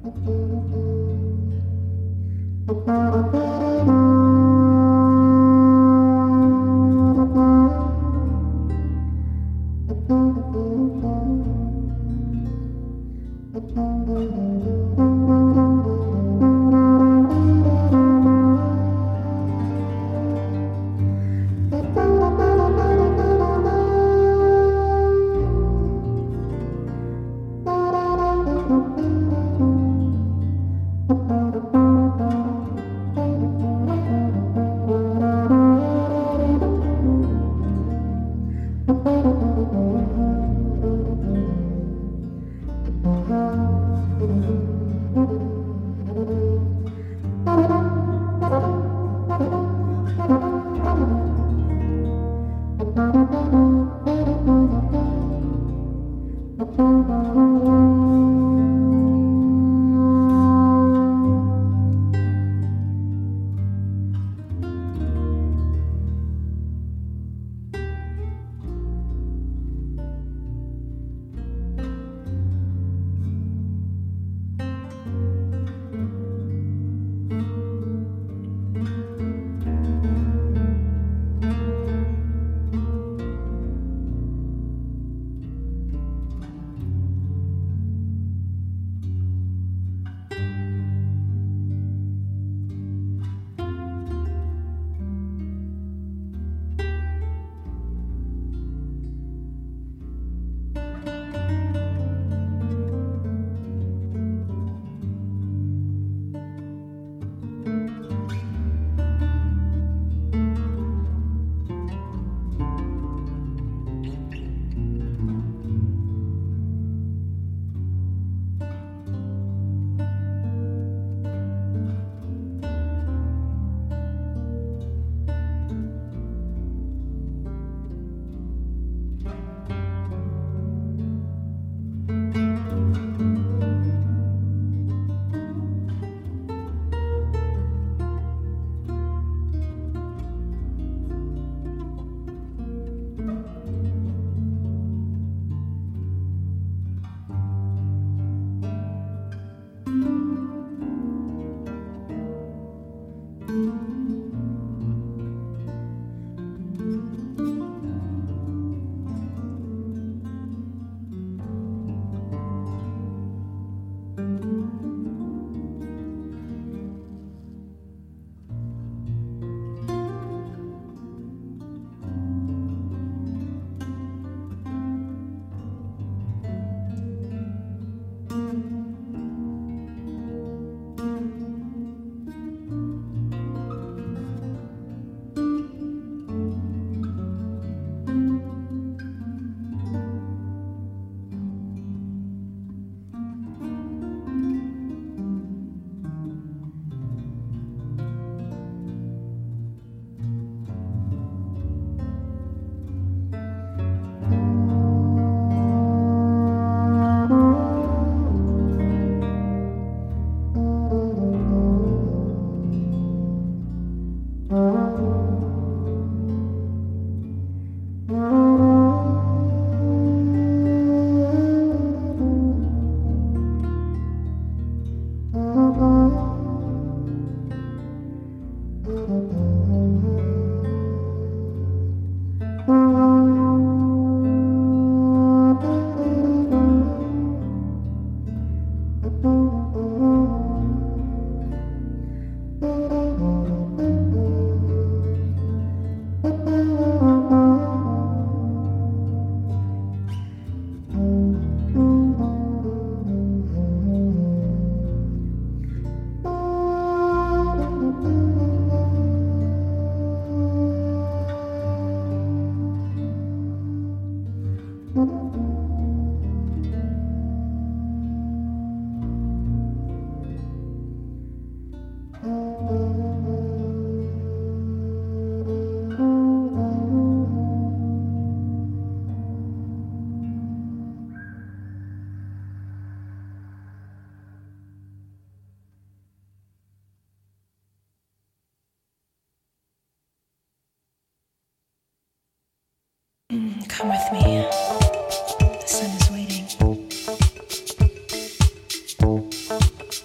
Come with me. The sun is waiting.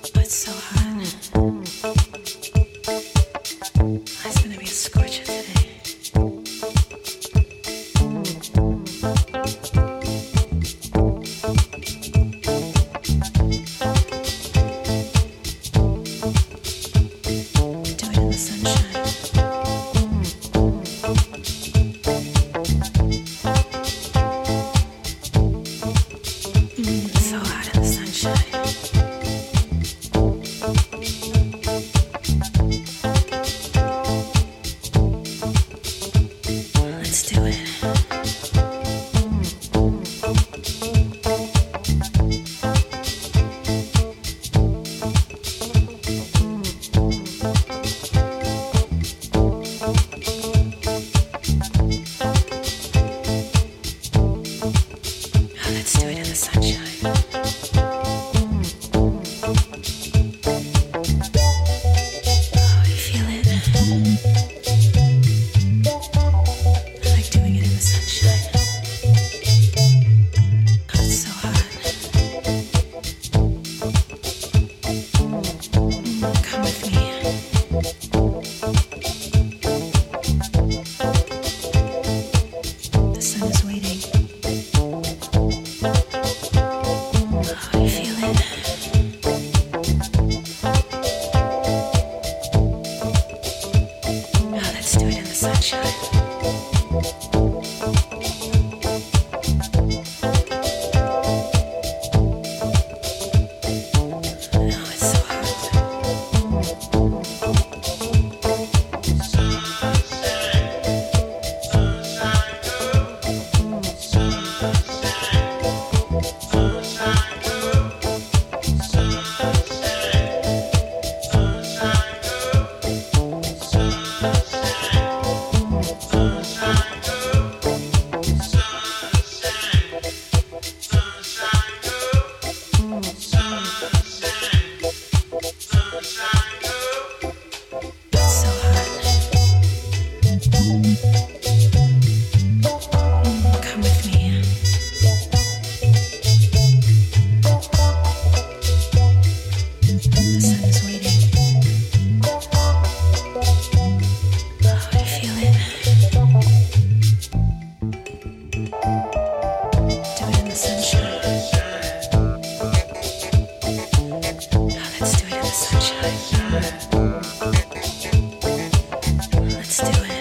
Let's do it.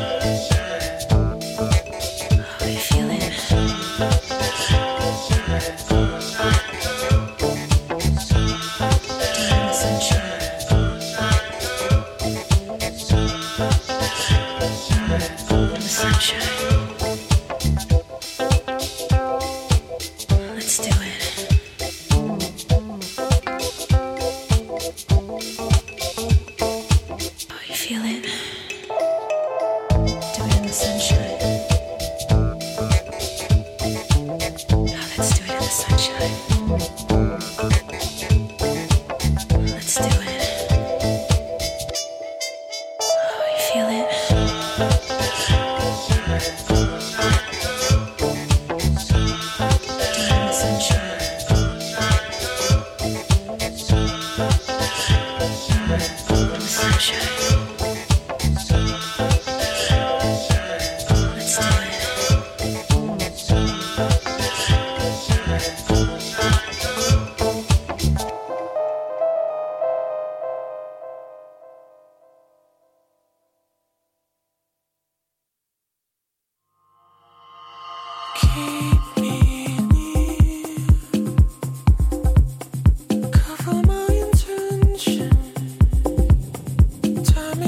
Oh, you feel it? In the sunshine. In the sunshine. Let's do it. Oh, you feel it? Do it in the sunshine. Oh, let's do it in the sunshine. Let's do it. Oh, you feel it? Do it in the sunshine. In the sunshine. Let's do it. Keep me near, cover my intention. Time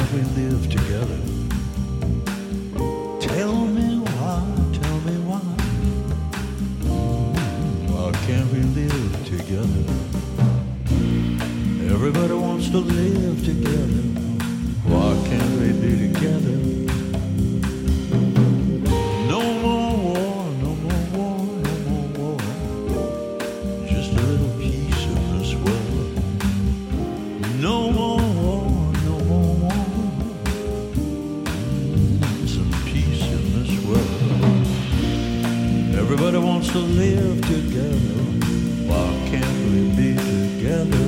can't we live together? Tell me why, tell me why. Why can't we live together? Everybody wants to live together. Why can't we be together? No more war, no more war, no more war. Just a little piece of this world. No more war, no more war. Some peace in this world. Everybody wants to live together. Why can't we be together?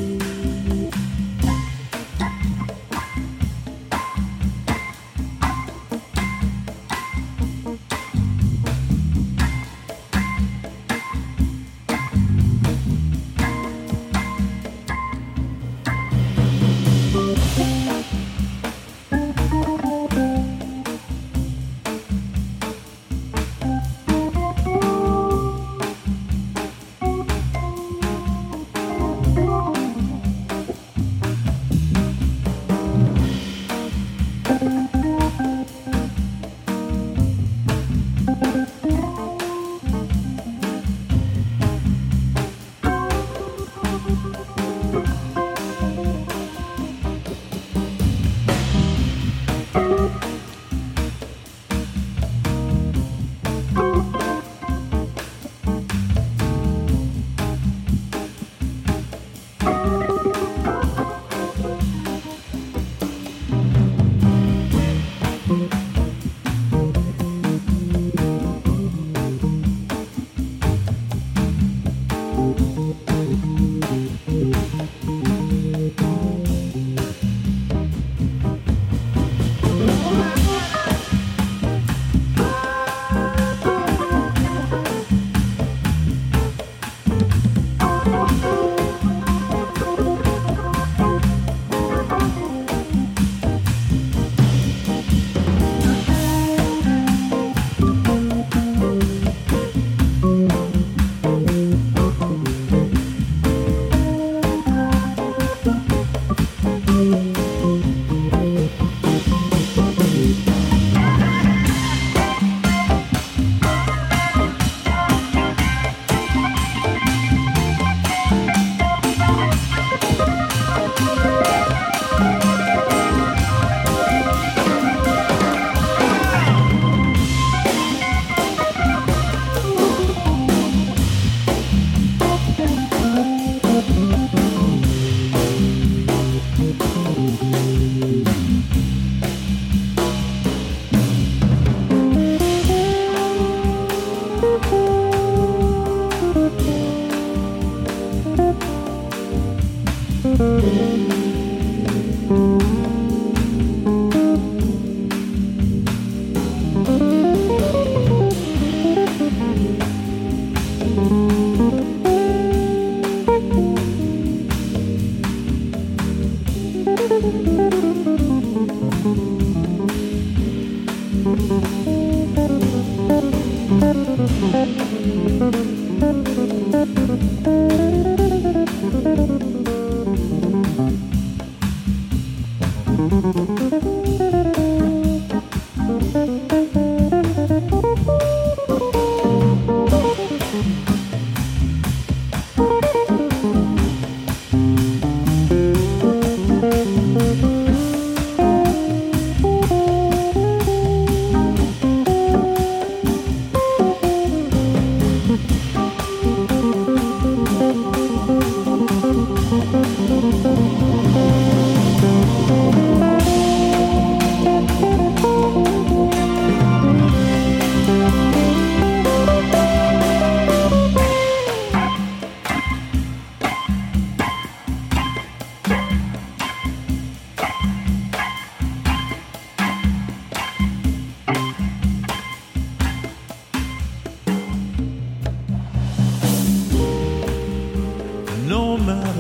No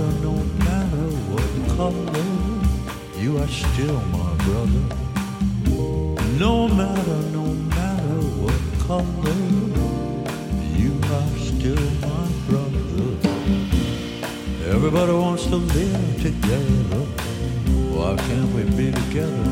matter what color, you are still my brother. No matter what color, you are still my brother. Everybody wants to live together. Why can't we be together?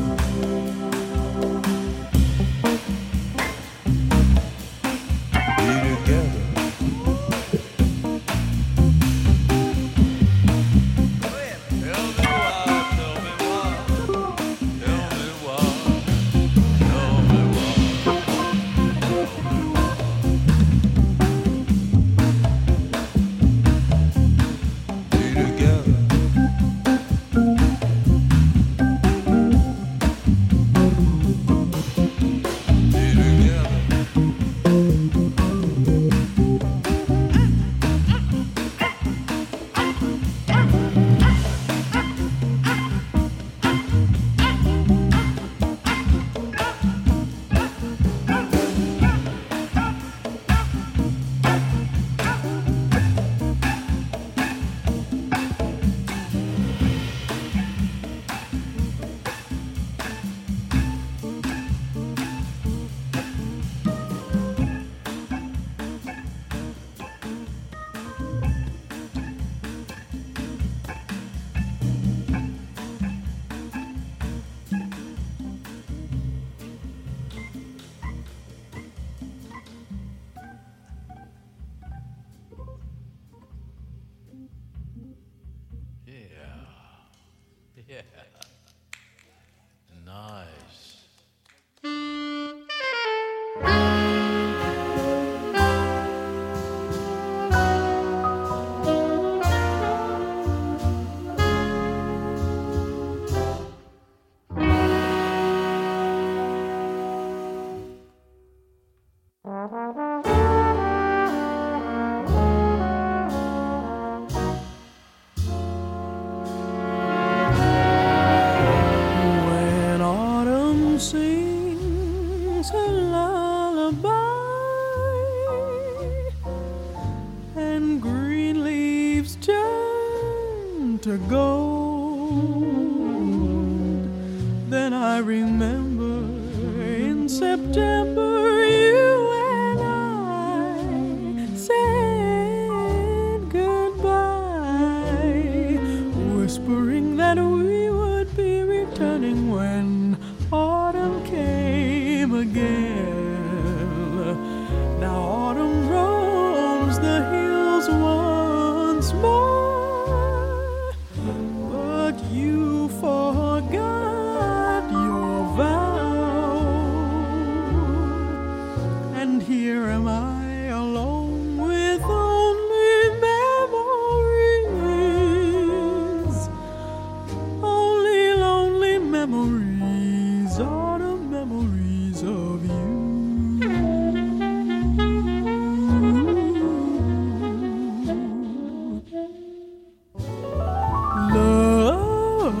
Nice. When autumn sings a lullaby and green leaves turn to gold, then I remember in September you and I said goodbye, whispering that we would be returning when autumn came again. Now autumn roams the hills once more, but you forgot your vow, and here am I alone with only memories. Only lonely memories, autumn memories of you. Love,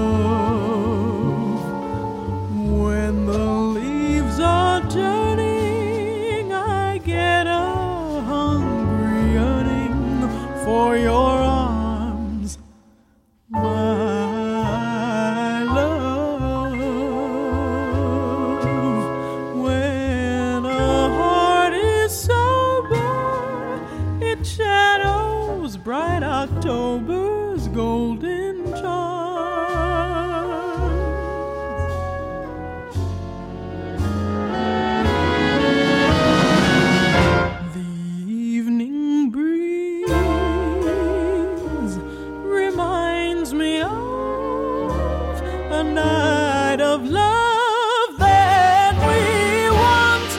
when the leaves are turning, I get a hungry yearning for your arms, my love. When a heart is sober, it shadows bright October's golden charms. The evening breeze reminds me of a night of love that we once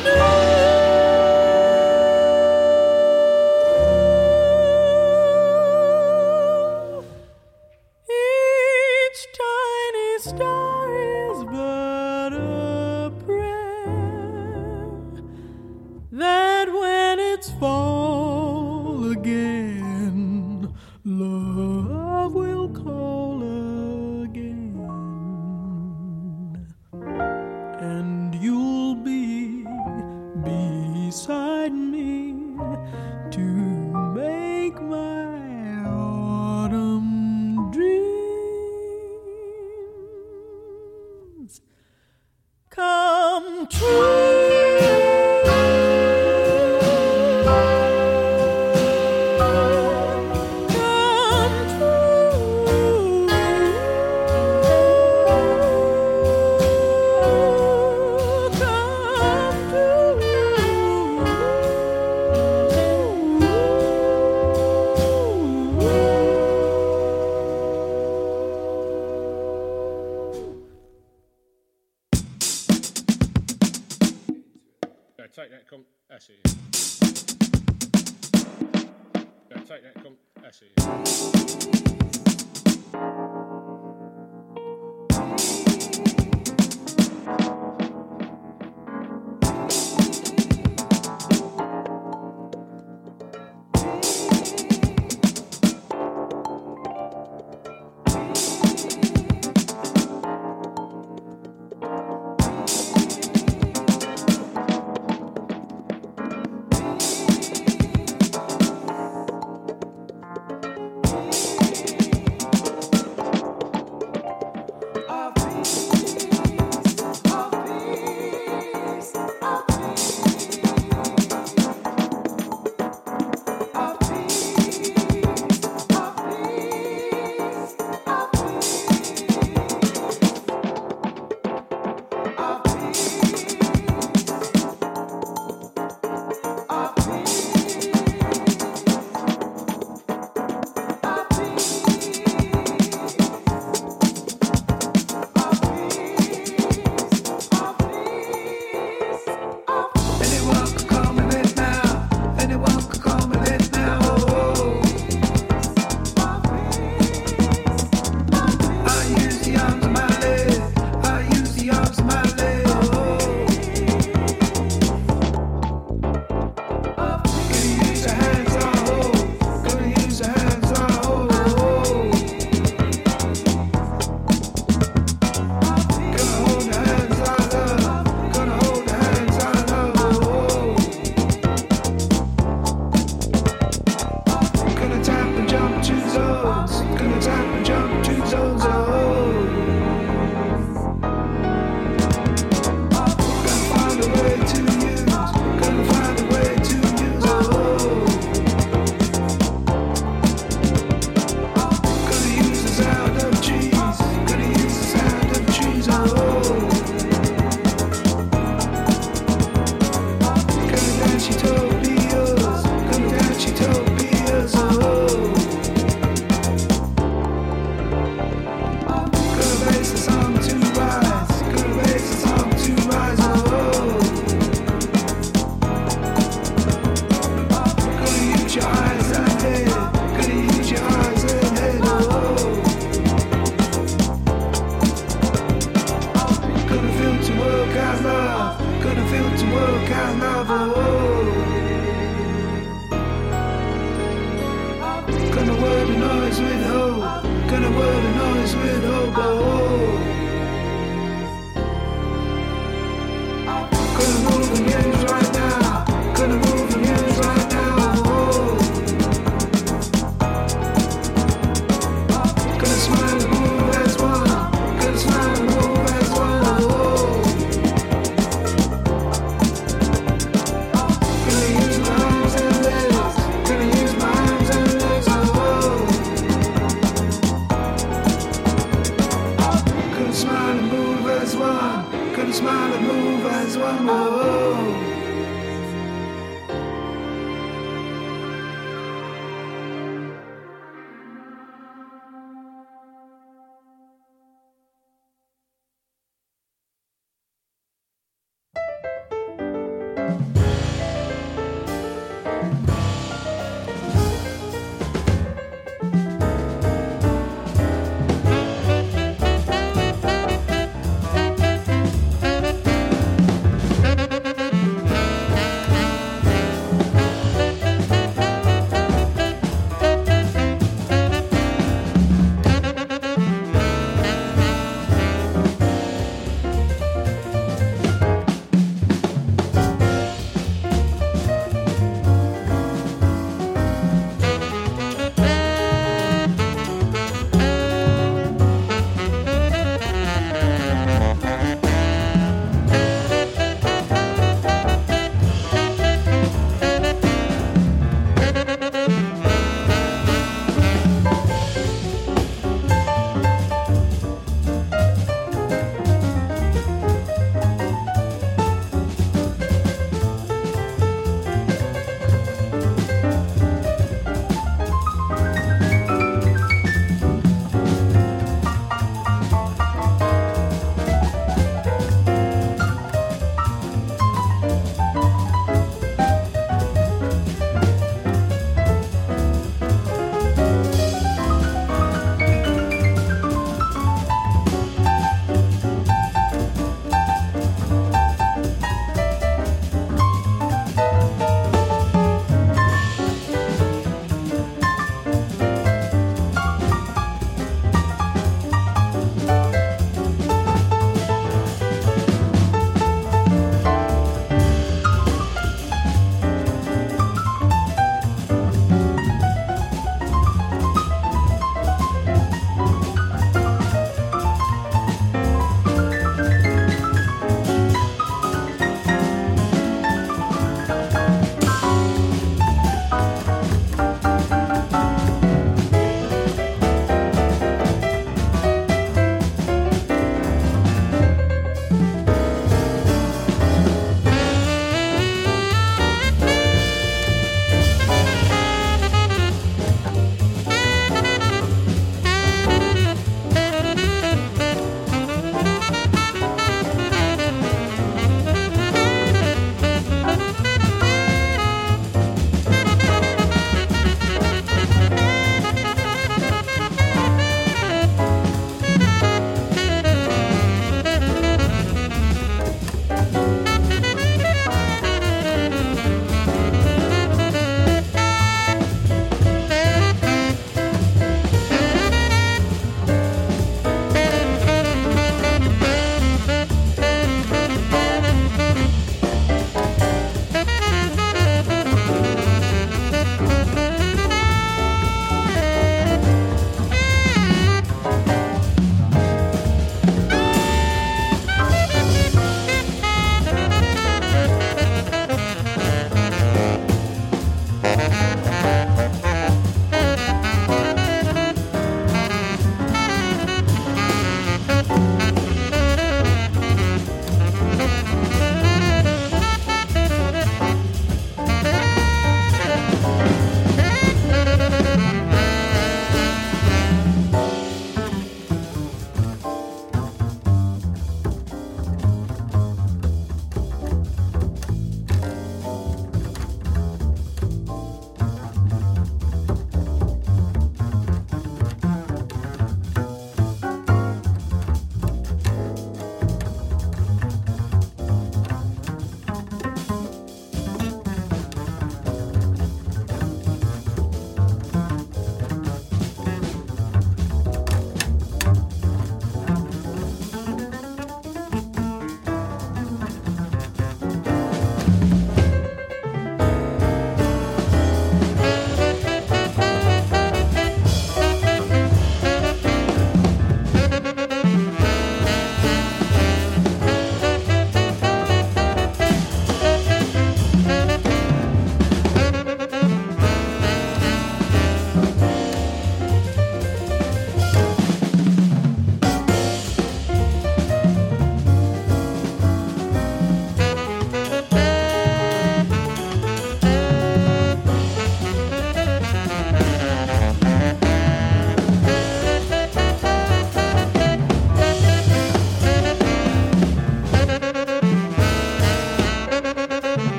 knew. Each tiny star is but a prayer that when it's fall again, love will call again, and you'll be beside me to make my autumn dreams come true. Go take that that's it. Go take that that's it. out love, couldn't feel to work out love. Gonna word the noise with hope, gonna word the noise with hope. Gonna move and use right now, gonna move and use right now. Gonna smile and move as one, gonna smile and move as one. Gonna use my arms and legs, gonna use my arms and legs. Gonna smile and move as one, gonna smile and move as one.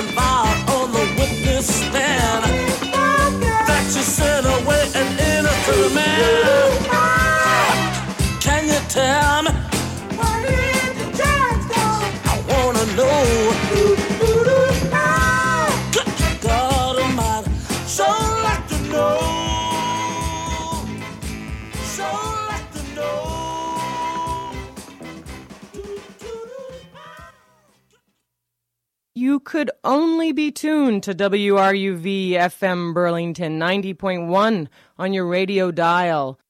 involved on the witness stand. That you sent away an innocent man. Can you tell me? Where did the judge go? I wanna know. Good God Almighty, so like to know. So like to know. You could only be tuned to WRUV FM Burlington 90.1 on your radio dial.